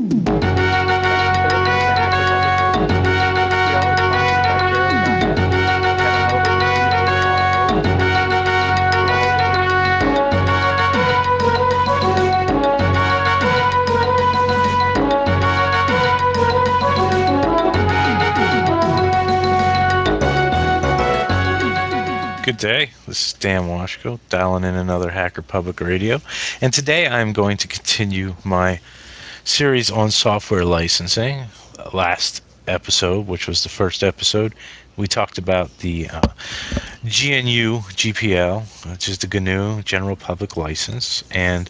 Thanks for listening to Hacker Public Radio. HPL is sponsored by Pharaoh.net. Head on over to pharo.net for all the latest details. Good day. This is Dan Washko, dialing in another Hacker Public Radio. And today I'm going to continue my series on software licensing. Last episode, which was the first episode, we talked about the GNU GPL, which is the GNU General Public License. And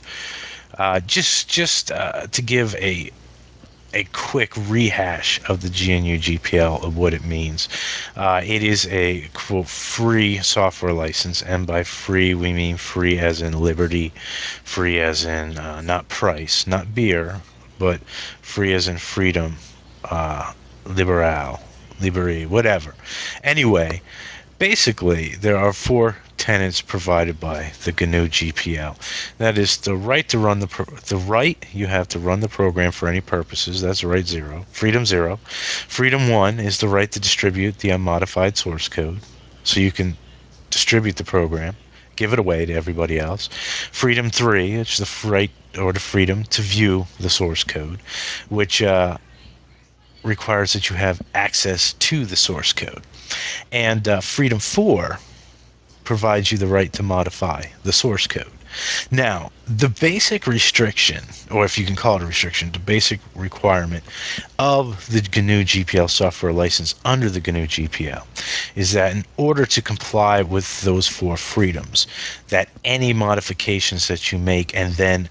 just to give a quick rehash of the GNU GPL of what it means. It is a quote free software license, and by free we mean free as in liberty, free as in not price, not beer, but free as in freedom, liberal, liberty, whatever. Anyway, basically, there are four tenets provided by the GNU GPL. That is the right to run the right you have to run the program for any purposes. That's right zero. Freedom zero. Freedom one is the right to distribute the unmodified source code, so you can distribute the program, give it away to everybody else. Freedom three, it's the right or the freedom to view the source code, which requires that you have access to the source code. And Freedom 4 provides you the right to modify the source code. Now, the basic restriction, or if you can call it a restriction, the basic requirement of the GNU GPL software license under the GNU GPL is that in order to comply with those four freedoms, that any modifications that you make and then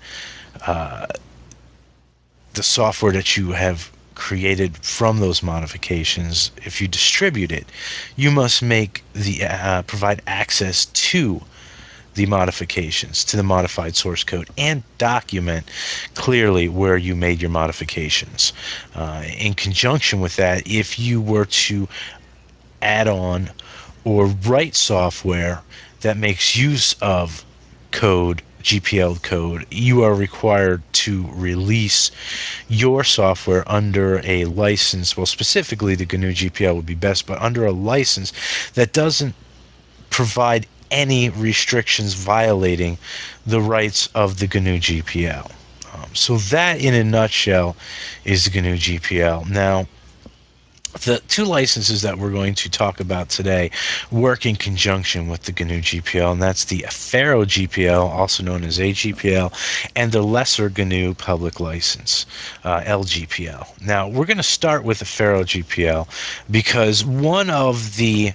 the software that you have created from those modifications, if you distribute it, you must make the provide access to the modifications, to the modified source code, and document clearly where you made your modifications. In conjunction with that, if you were to add on or write software that makes use of code, GPL code, you are required to release your software under a license. Well, specifically, the GNU GPL would be best, but under a license that doesn't provide any restrictions violating the rights of the GNU GPL. So that, in a nutshell, is the GNU GPL. Now, the two licenses that we're going to talk about today work in conjunction with the GNU GPL, and that's the Affero GPL, also known as AGPL, and the Lesser GNU Public License, LGPL. Now, we're going to start with the Affero GPL because one of the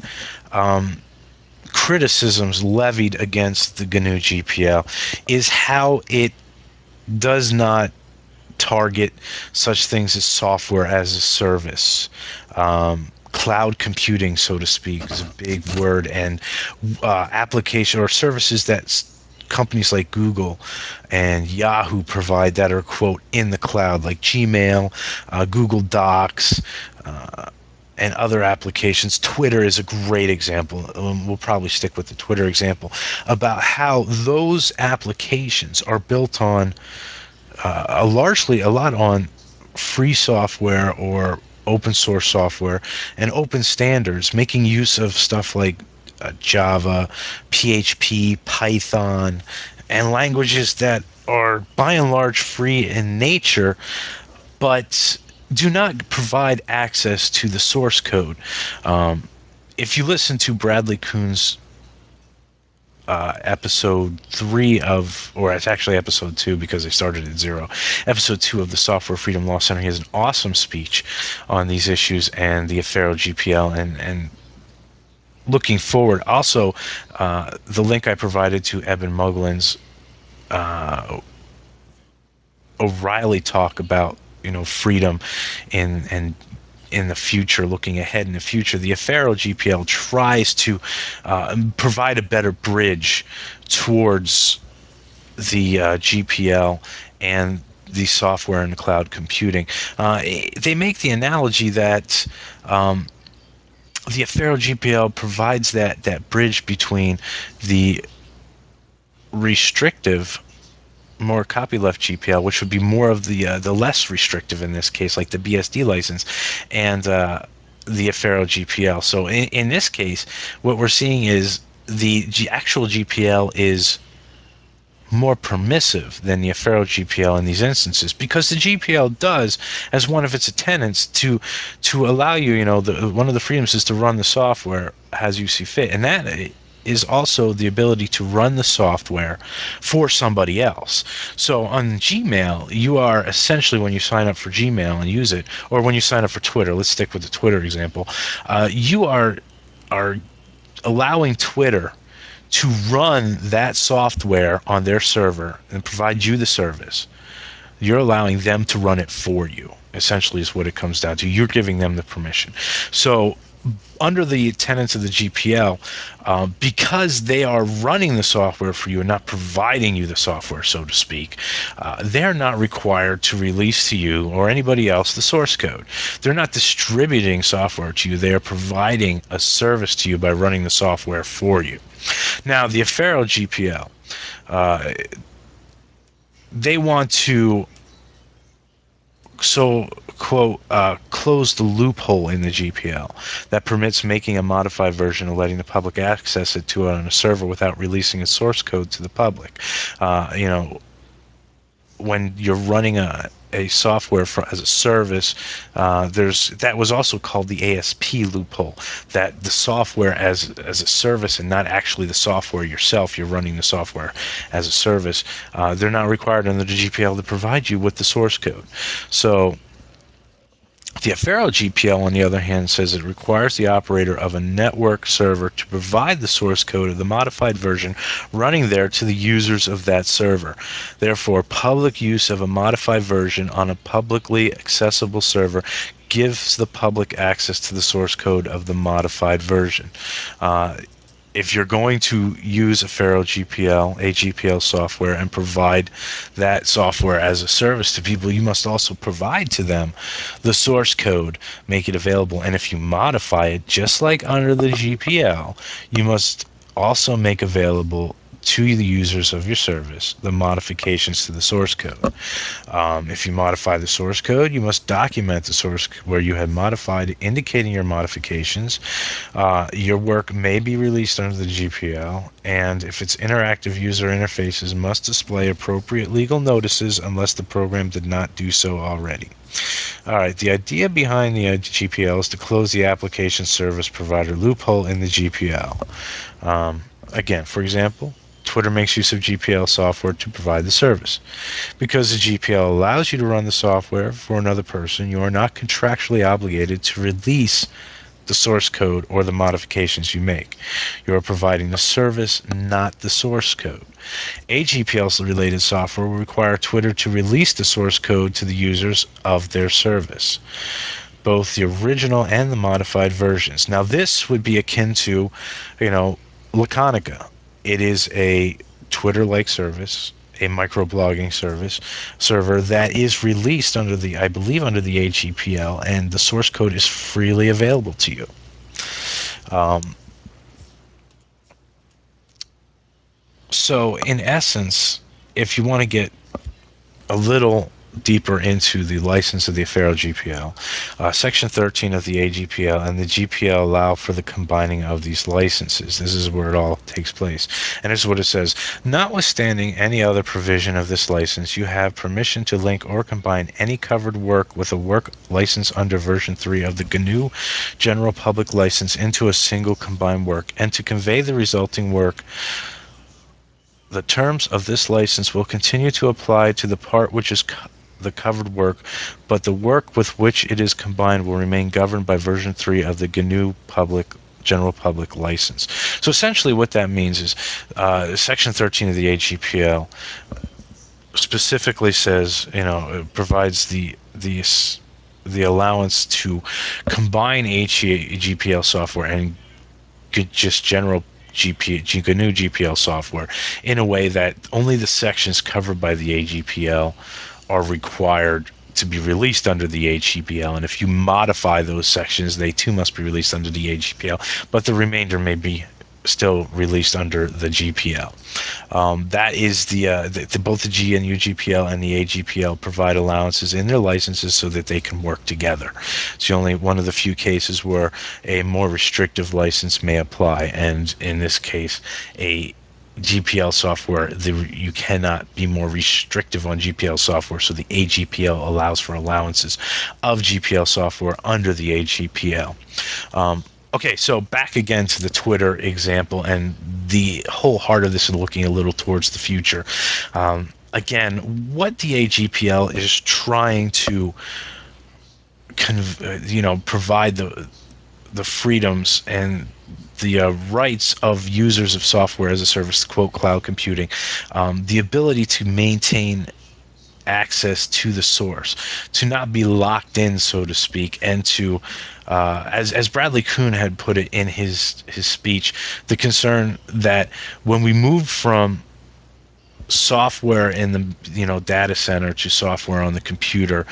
criticisms levied against the GNU GPL is how it does not target such things as software as a service. Cloud computing, so to speak, is a big word, and application or services that companies like Google and Yahoo provide that are, quote, in the cloud, like Gmail, Google Docs, and other applications. Twitter is a great example. We'll probably stick with the Twitter example about how those applications are built on largely a lot on free software or open source software and open standards, making use of stuff like Java, PHP, Python, and languages that are by and large free in nature, but do not provide access to the source code. If you listen to Bradley Kuhn's episode 3 of, or it's actually episode 2 because they started at 0, episode 2 of the Software Freedom Law Center, he has an awesome speech on these issues and the Affero GPL, and looking forward. Also, the link I provided to Eben Muglin's O'Reilly talk about, freedom and in the future, looking ahead in the future, the Affero GPL tries to provide a better bridge towards the GPL and the software and the cloud computing. They make the analogy that the Affero GPL provides that bridge between the restrictive more copyleft GPL, which would be more of the less restrictive in this case, like the BSD license, and the Affero GPL. So in this case, what we're seeing is the actual GPL is more permissive than the Affero GPL in these instances, because the GPL does, as one of its tenets, to allow you, one of the freedoms is to run the software as you see fit, and that is also the ability to run the software for somebody else. So on Gmail, you are essentially, when you sign up for Gmail and use it, or when you sign up for Twitter, let's stick with the Twitter example, you are allowing Twitter to run that software on their server and provide you the service. You're allowing them to run it for you, essentially, is what it comes down to. You're giving them the permission. So under the tenets of the GPL, because they are running the software for you and not providing you the software, so to speak, they're not required to release to you or anybody else the source code. They're not distributing software to you. They are providing a service to you by running the software for you. Now, the Affero GPL, they want to, so quote, close the loophole in the GPL that permits making a modified version and letting the public access it to it on a server without releasing its source code to the public. When you're running a software as a service, there's that was also called the ASP loophole, that the software as a service and not actually the software yourself. You're running the software as a service. They're not required under the GPL to provide you with the source code. So the Affero GPL, on the other hand, says it requires the operator of a network server to provide the source code of the modified version running there to the users of that server. Therefore, public use of a modified version on a publicly accessible server gives the public access to the source code of the modified version. If you're going to use Affero GPL, AGPL software, and provide that software as a service to people, you must also provide to them the source code, make it available. And if you modify it, just like under the GPL, you must also make available to the users of your service the modifications to the source code. If you modify the source code, you must document the source where you had modified, indicating your modifications. Your work may be released under the GPL, and if it's interactive, user interfaces must display appropriate legal notices unless the program did not do so already. All right, the idea behind the GPL is to close the application service provider loophole in the GPL. Again, for example, Twitter makes use of GPL software to provide the service. Because the GPL allows you to run the software for another person, you are not contractually obligated to release the source code or the modifications you make. You are providing the service, not the source code. AGPL related software will require Twitter to release the source code to the users of their service, both the original and the modified versions. Now, this would be akin to, Laconica. It is a Twitter-like service, a microblogging server that is released under I believe, under the AGPL, and the source code is freely available to you. So, in essence, if you want to get a little deeper into the license of the Affero GPL, Section 13 of the AGPL and the GPL allow for the combining of these licenses. This is where it all takes place. And this is what it says. Notwithstanding any other provision of this license, you have permission to link or combine any covered work with a work license under version 3 of the GNU General Public License into a single combined work, and to convey the resulting work. The terms of this license will continue to apply to the part which is the covered work, but the work with which it is combined will remain governed by version 3 of the GNU General Public License. So essentially what that means is Section 13 of the AGPL specifically says, it provides the allowance to combine GPL software and just general GNU GPL software in a way that only the sections covered by the AGPL are required to be released under the AGPL, and if you modify those sections, they too must be released under the AGPL, but the remainder may be still released under the GPL. That is both the GNU-GPL and the AGPL provide allowances in their licenses so that they can work together. It's the only one of the few cases where a more restrictive license may apply, and in this case, a GPL software, you cannot be more restrictive on GPL software, so the AGPL allows for allowances of GPL software under the AGPL. Okay, so back again to the Twitter example, and the whole heart of this is looking a little towards the future. Again, what the AGPL is trying to, provide the freedoms and the rights of users of software as a service, quote, cloud computing, the ability to maintain access to the source, to not be locked in, so to speak, and to, as Bradley Kuhn had put it in his speech, the concern that when we move from software in the data center to software on the computer,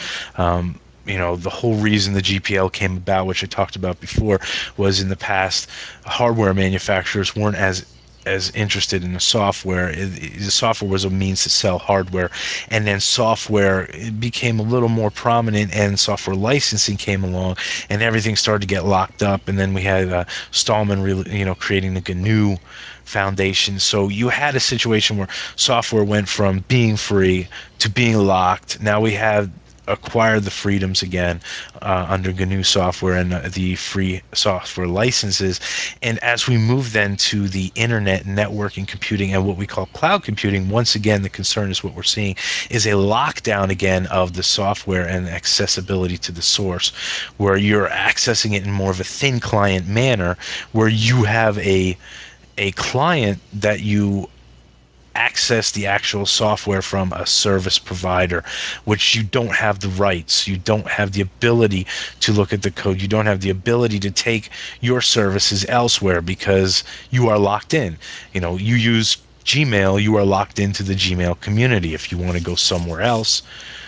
the whole reason the GPL came about, which I talked about before, was in the past hardware manufacturers weren't as interested in the software. The software was a means to sell hardware, and then software became a little more prominent, and software licensing came along, and everything started to get locked up. And then we had Stallman, creating the GNU Foundation. So you had a situation where software went from being free to being locked. Now we have acquired the freedoms again under GNU software and the free software licenses. And as we move then to the internet, networking computing, and what we call cloud computing, once again, the concern is what we're seeing is a lockdown again of the software and accessibility to the source, where you're accessing it in more of a thin client manner, where you have a client that you access the actual software from a service provider, which you don't have the rights, you don't have the ability to look at the code, you don't have the ability to take your services elsewhere because you are locked in. You use Gmail, you are locked into the Gmail community. If you want to go somewhere else,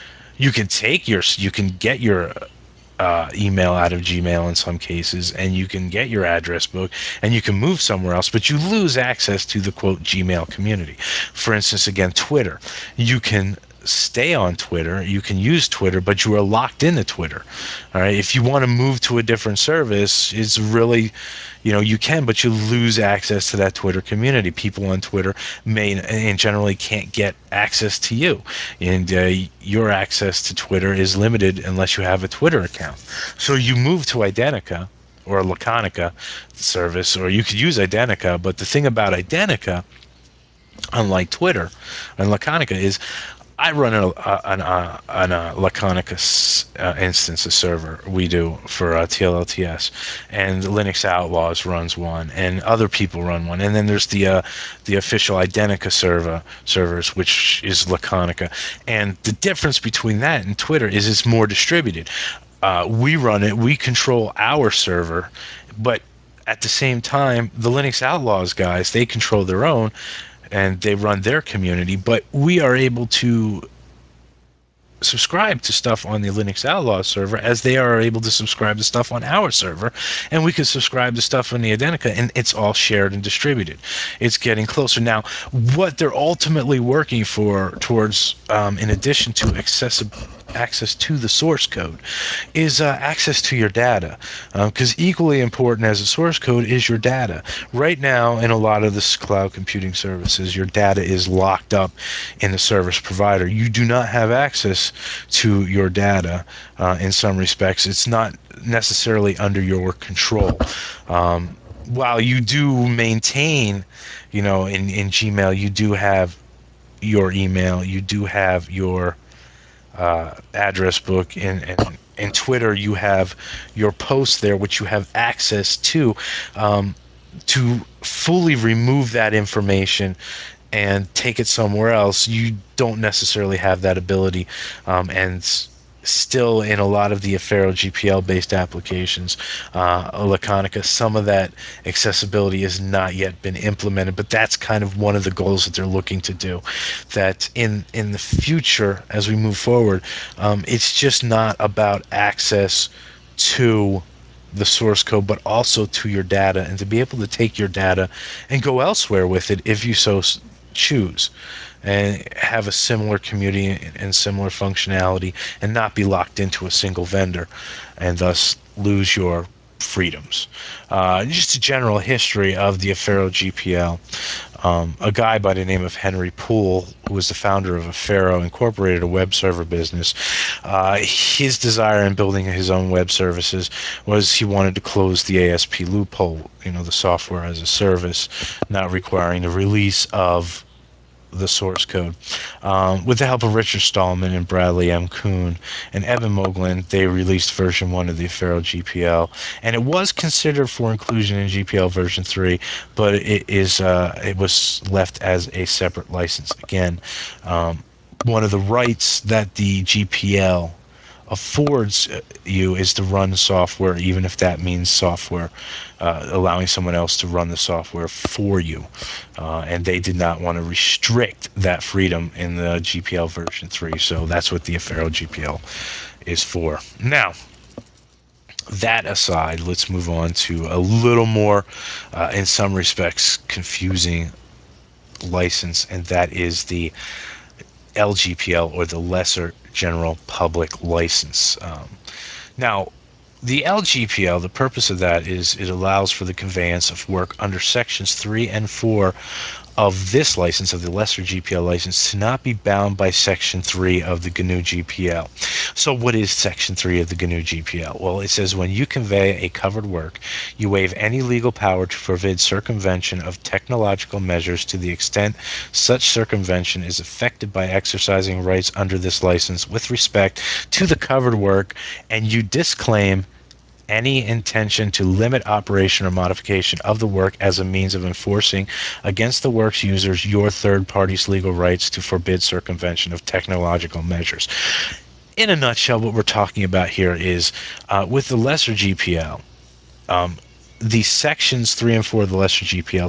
you can get your email out of Gmail in some cases, and you can get your address book and you can move somewhere else, but you lose access to the quote Gmail community. For instance, again, Twitter. You can stay on Twitter, you can use Twitter, but you are locked into Twitter. All right. If you want to move to a different service, it's really, you can, but you lose access to that Twitter community. People on Twitter may and generally can't get access to you, and your access to Twitter is limited unless you have a Twitter account. So you move to Identica or Laconica service, or you could use Identica. But the thing about Identica, unlike Twitter and Laconica, is I run an Laconica instance, a server we do for TLLTS, and Linux Outlaws runs one, and other people run one, and then there's the official Identica servers, which is Laconica, and the difference between that and Twitter is it's more distributed. We run it, we control our server, but at the same time, the Linux Outlaws guys, they control their own, and they run their community, but we are able to subscribe to stuff on the Linux Outlaws server as they are able to subscribe to stuff on our server, and we can subscribe to stuff on the Identica, and it's all shared and distributed. It's getting closer. Now, what they're ultimately working for towards, in addition to access to the source code, is access to your data, because equally important as the source code is your data. Right now, in a lot of this cloud computing services, your data is locked up in the service provider. You do not have access to your data. In some respects, it's not necessarily under your control. While you do maintain, in Gmail, you do have your email, you do have your address book, and Twitter, you have your posts there, which you have access to fully remove that information and take it somewhere else, you don't necessarily have that ability. And still, in a lot of the Affero GPL based applications, Laconica, some of that accessibility has not yet been implemented, but that's kind of one of the goals that they're looking to do. That in the future, as we move forward, it's just not about access to the source code, but also to your data, and to be able to take your data and go elsewhere with it if you so choose, and have a similar community and similar functionality, and not be locked into a single vendor, and thus lose your freedoms. Just a general history of the Affero GPL. A guy by the name of Henry Poole, who was the founder of Affero Incorporated, a web server business, his desire in building his own web services was he wanted to close the ASP loophole, the software as a service, not requiring the release of the source code. With the help of Richard Stallman and Bradley M. Kuhn and Evan Moglen, they released version 1 of the Affero GPL, and it was considered for inclusion in GPL version 3, but it was left as a separate license. Again, one of the rights that the GPL affords you is to run software, even if that means software, allowing someone else to run the software for you. And they did not want to restrict that freedom in the GPL version 3, so that's what the Affero GPL is for. Now, that aside, let's move on to a little more, in some respects, confusing license, and that is the LGPL, or the Lesser General Public License. Now, the LGPL, the purpose of that is it allows for the conveyance of work under sections 3 and 4 of this license, of the Lesser GPL license, to not be bound by section 3 of the GNU GPL. So what is section 3 of the GNU GPL? Well, it says when you convey a covered work, you waive any legal power to forbid circumvention of technological measures to the extent such circumvention is effected by exercising rights under this license with respect to the covered work, and you disclaim any intention to limit operation or modification of the work as a means of enforcing against the work's users your third party's legal rights to forbid circumvention of technological measures. In a nutshell, what we're talking about here is, with the Lesser GPL, the sections 3 and 4 of the Lesser GPL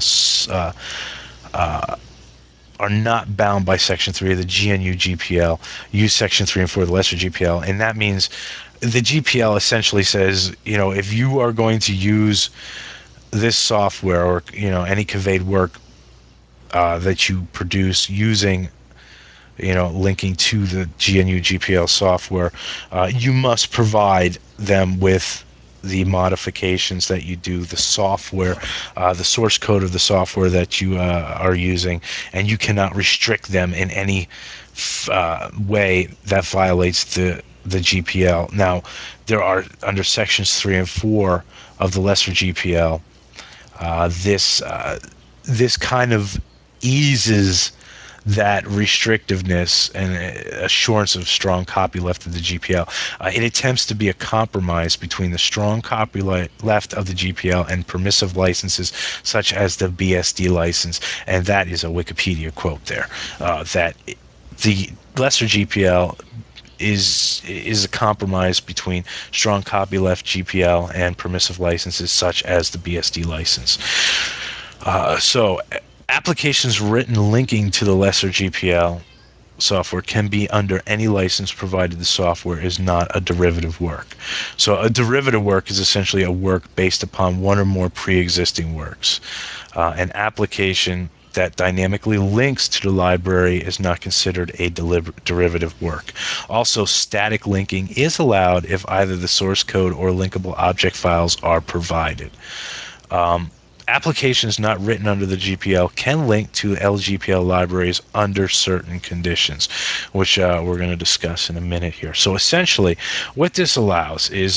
are not bound by section 3 of the GNU GPL. Use section 3 and 4 of the Lesser GPL, and that means the GPL essentially says, if you are going to use this software, or any conveyed work that you produce using, linking to the GNU GPL software, you must provide them with the modifications that you do, the software, the source code of the software that you are using, and you cannot restrict them in any way that violates the GPL. Now, there are, under sections 3 and 4 of the Lesser GPL, this kind of eases that restrictiveness and assurance of strong copyleft of the GPL. It attempts to be a compromise between the strong copyleft of the GPL and permissive licenses such as the BSD license, and that is a Wikipedia quote there, that the Lesser GPL is a compromise between strong copyleft GPL and permissive licenses such as the BSD license. So applications written linking to the Lesser GPL software can be under any license provided the software is not a derivative work. So a derivative work is essentially a work based upon one or more pre-existing works. An application that dynamically links to the library is not considered a derivative work. Also, static linking is allowed if either the source code or linkable object files are provided. Applications not written under the GPL can link to LGPL libraries under certain conditions, which we're going to discuss in a minute here. So essentially, what this allows is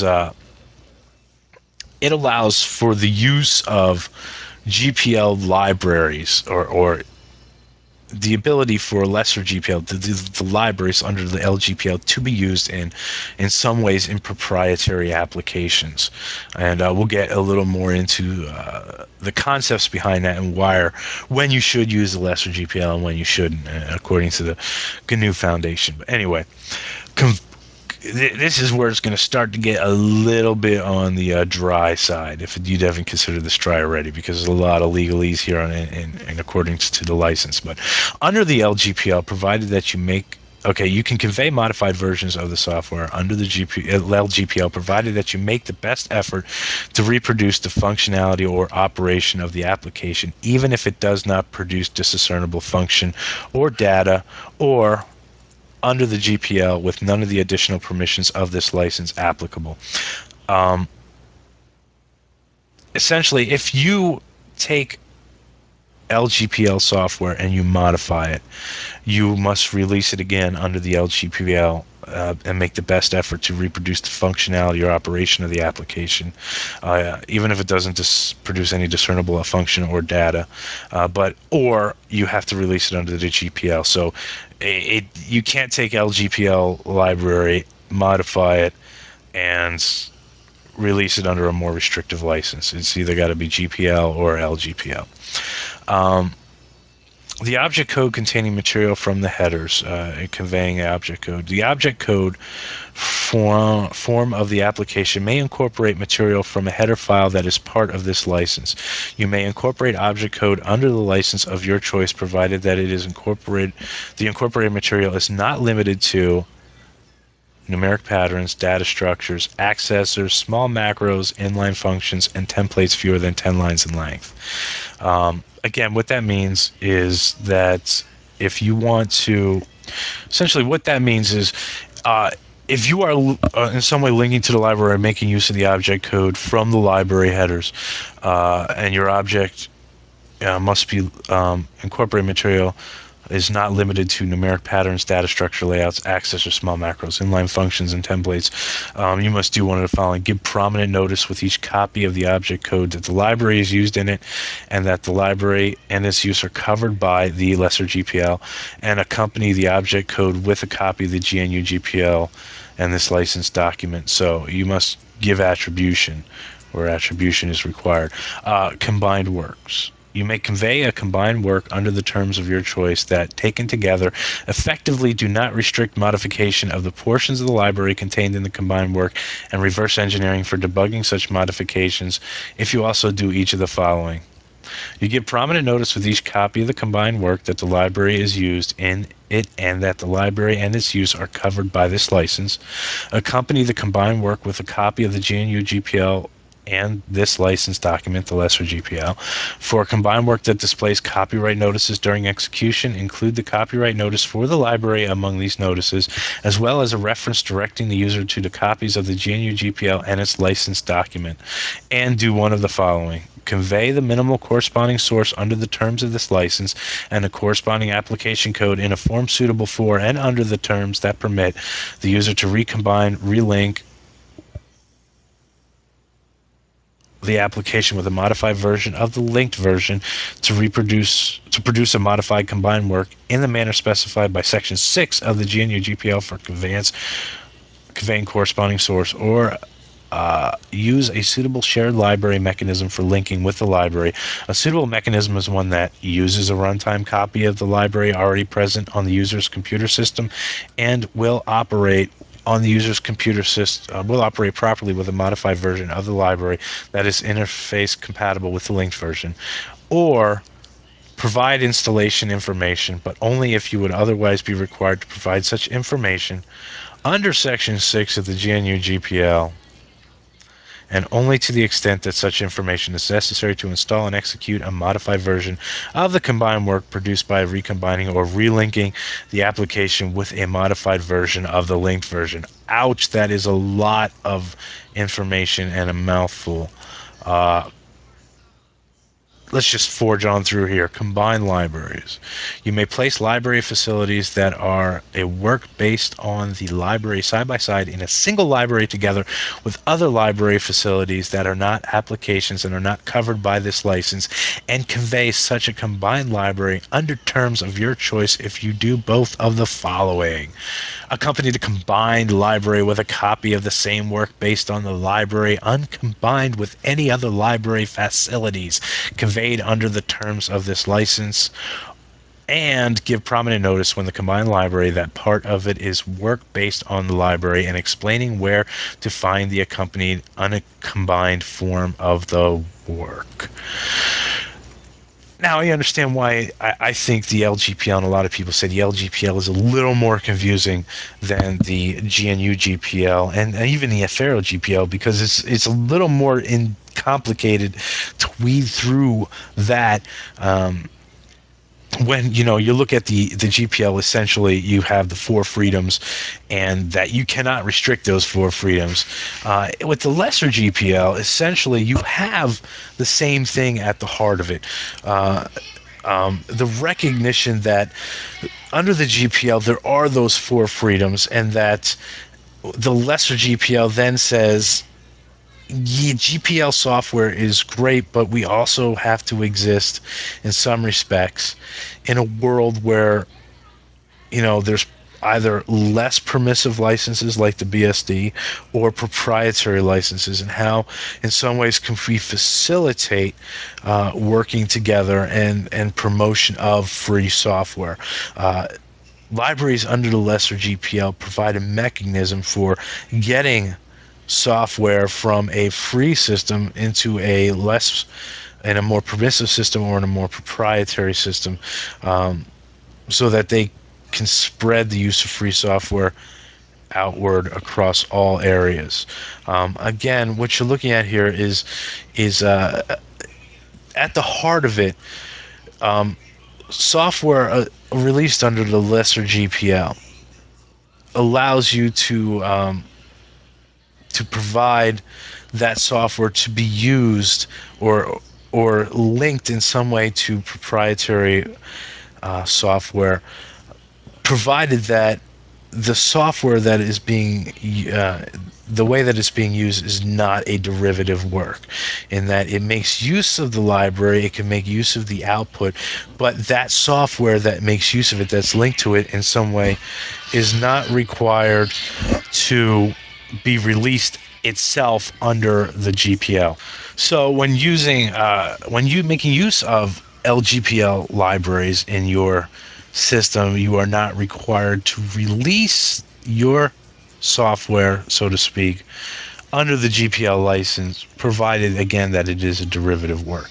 it allows for the use of GPL libraries, or the ability for Lesser GPL, the libraries under the LGPL, to be used in some ways in proprietary applications. And we'll get a little more into the concepts behind that, and when you should use the Lesser GPL and when you shouldn't, according to the GNU Foundation. But anyway, this is where it's going to start to get a little bit on the dry side, if you haven't considered this dry already, because there's a lot of legalese here in according to the license. But under the LGPL, provided that you make Okay, you can convey modified versions of the software under the LGPL, provided that you make the best effort to reproduce the functionality or operation of the application, even if it does not produce discernible function or data, or under the GPL with none of the additional permissions of this license applicable. Essentially, if you take LGPL software and you modify it, you must release it again under the LGPL and make the best effort to reproduce the functionality or operation of the application, even if it doesn't produce any discernible function or data. Or you have to release it under the GPL. So you can't take LGPL library, modify it, and release it under a more restrictive license. It's either got to be GPL or LGPL. The object code containing material from the headers, conveying the object code. The object code form of the application may incorporate material from a header file that is part of this license. You may incorporate object code under the license of your choice, provided that it is incorporated. The incorporated material is not limited to numeric patterns, data structures, accessors, small macros, inline functions, and templates fewer than 10 lines in length. Again, what that means is that if you want to, essentially what that means is if you are in some way linking to the library and making use of the object code from the library headers, and your object must be incorporated material is not limited to numeric patterns, data structure layouts, access or small macros, inline functions, and templates. You must do one of the following. Give prominent notice with each copy of the object code that the library is used in it, and that the library and its use are covered by the lesser GPL, and accompany the object code with a copy of the GNU GPL and this license document. So you must give attribution where attribution is required. Combined works. You may convey a combined work under the terms of your choice that, taken together, effectively do not restrict modification of the portions of the library contained in the combined work, and reverse engineering for debugging such modifications if you also do each of the following. You give prominent notice with each copy of the combined work that the library is used in it and that the library and its use are covered by this license. Accompany the combined work with a copy of the GNU GPL and this license document, the lesser GPL. For combined work that displays copyright notices during execution, include the copyright notice for the library among these notices, as well as a reference directing the user to the copies of the GNU GPL and its license document. And do one of the following. Convey the minimal corresponding source under the terms of this license and the corresponding application code in a form suitable for and under the terms that permit the user to recombine, relink, the application with a modified version of the linked version to produce a modified combined work in the manner specified by section 6 of the GNU GPL for conveying corresponding source, or use a suitable shared library mechanism for linking with the library. A suitable mechanism is one that uses a runtime copy of the library already present on the user's computer system and will operate on the user's computer system, will operate properly with a modified version of the library that is interface compatible with the linked version. Or provide installation information, but only if you would otherwise be required to provide such information under Section 6 of the GNU GPL, and only to the extent that such information is necessary to install and execute a modified version of the combined work produced by recombining or relinking the application with a modified version of the linked version. Ouch, that is a lot of information and a mouthful. Let's just forge on through here. Combine libraries. You may place library facilities that are a work based on the library side by side in a single library together with other library facilities that are not applications and are not covered by this license, and convey such a combined library under terms of your choice if you do both of the following. Accompany the combined library with a copy of the same work based on the library uncombined with any other library facilities conveyed under the terms of this license, and give prominent notice when the combined library that part of it is work based on the library, and explaining where to find the accompanied uncombined form of the work. Now I understand why I think the LGPL, and a lot of people say the LGPL is a little more confusing than the GNU GPL and even the Affero GPL, because it's a little more complicated to weed through that. When you look at the GPL, essentially you have the four freedoms, and that you cannot restrict those four freedoms. With the lesser GPL, essentially you have the same thing at the heart of it. The recognition that under the GPL there are those four freedoms, and that the lesser GPL then says, yeah, GPL software is great, but we also have to exist in some respects in a world where there's either less permissive licenses like the BSD or proprietary licenses, and how in some ways can we facilitate working together and promotion of free software. Libraries under the lesser GPL provide a mechanism for getting software from a free system into a less in a more permissive system or in a more proprietary system, so that they can spread the use of free software outward across all areas. Again, what you're looking at here is at the heart of it, software released under the lesser GPL allows you to provide that software to be used or linked in some way to proprietary software, provided that the software that is being the way that it's being used is not a derivative work, in that it makes use of the library, it can make use of the output, but that software that makes use of it, that's linked to it in some way, is not required to be released itself under the GPL. So when you making use of LGPL libraries in your system, you are not required to release your software, so to speak, under the GPL license, provided again that it is a derivative work.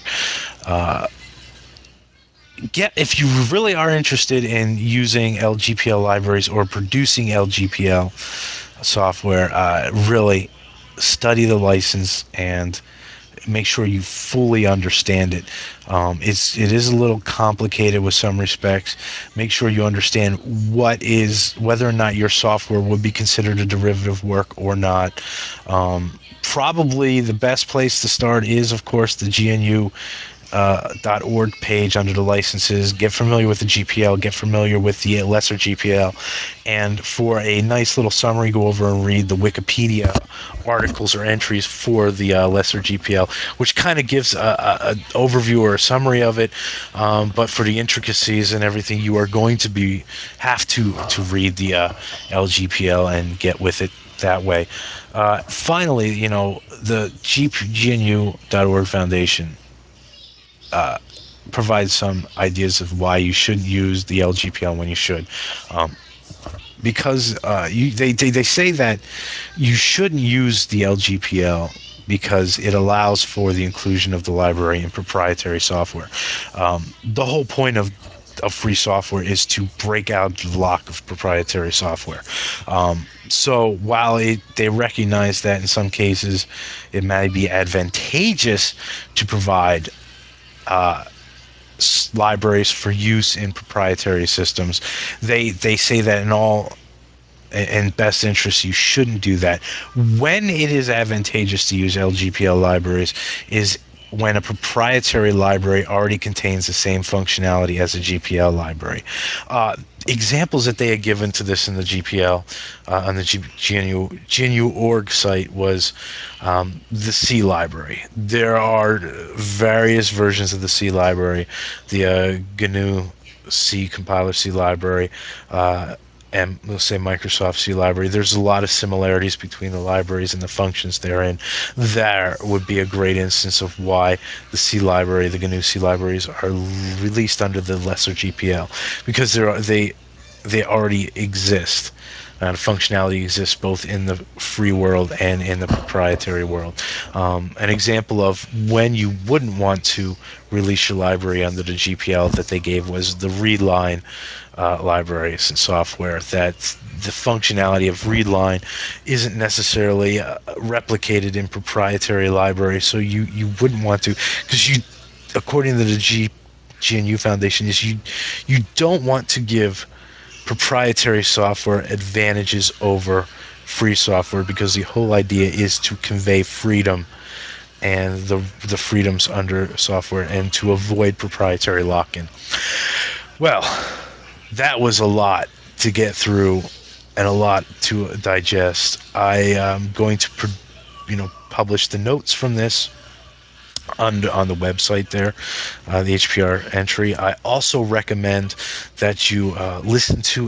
If you really are interested in using LGPL libraries or producing LGPL software, really study the license and make sure you fully understand it. It is a little complicated with some respects. Make sure you understand whether or not your software would be considered a derivative work or not. Probably the best place to start is, of course, the GNU .org page under the licenses. Get familiar with the GPL, get familiar with the lesser GPL, and for a nice little summary, go over and read the Wikipedia articles or entries for the lesser GPL, which kind of gives a overview or a summary of it. But for the intricacies and everything, you are going to have to read the LGPL and get with it that way. Finally, the GNU.org Foundation provide some ideas of why you shouldn't use the LGPL when you should. Because they say that you shouldn't use the LGPL because it allows for the inclusion of the library and proprietary software. The whole point of free software is to break out the lock of proprietary software. So while they recognize that in some cases it may be advantageous to provide libraries for use in proprietary systems, they say that in best interest you shouldn't do that. When it is advantageous to use LGPL libraries is when a proprietary library already contains the same functionality as a GPL library. Examples that they had given to this in the GPL on the GNU org site was the C library. There are various versions of the C library, the GNU C compiler C library, and let's say Microsoft C library. There's a lot of similarities between the libraries and the functions therein. There would be a great instance of why the C library, the GNU C libraries, are released under the lesser GPL, because they already exist. Functionality exists both in the free world and in the proprietary world. An example of when you wouldn't want to release your library under the GPL that they gave was the readline libraries and software. That the functionality of readline isn't necessarily replicated in proprietary libraries, so you wouldn't want to, because you, according to the GNU Foundation, is you don't want to give proprietary software advantages over free software, because the whole idea is to convey freedom and the freedoms under software and to avoid proprietary lock-in. Well, that was a lot to get through and a lot to digest. I am going to publish the notes from this on the website there, the HPR entry. I also recommend that you listen to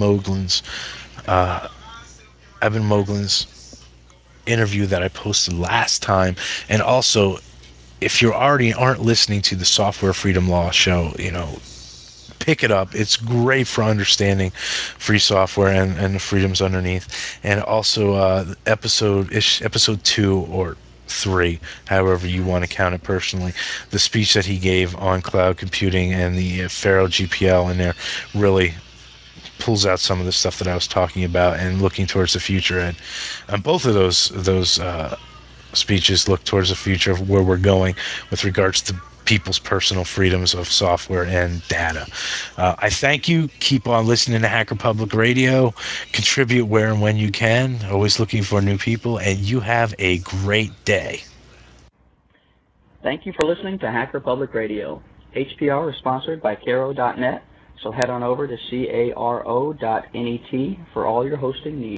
Eben Moglen's interview that I posted last time, and also if you already aren't listening to the Software Freedom Law show, pick it up. It's great for understanding free software and the freedoms underneath. And also episode 2 or 3, however you want to count it personally, the speech that he gave on cloud computing and the Faro GPL in there really pulls out some of the stuff that I was talking about and looking towards the future. And both of those speeches look towards the future of where we're going with regards to people's personal freedoms of software and data. I thank you. Keep on listening to Hacker Public Radio. Contribute where and when you can. Always looking for new people. And you have a great day. Thank you for listening to Hacker Public Radio. HPR is sponsored by Caro.net, so head on over to caro.net for all your hosting needs.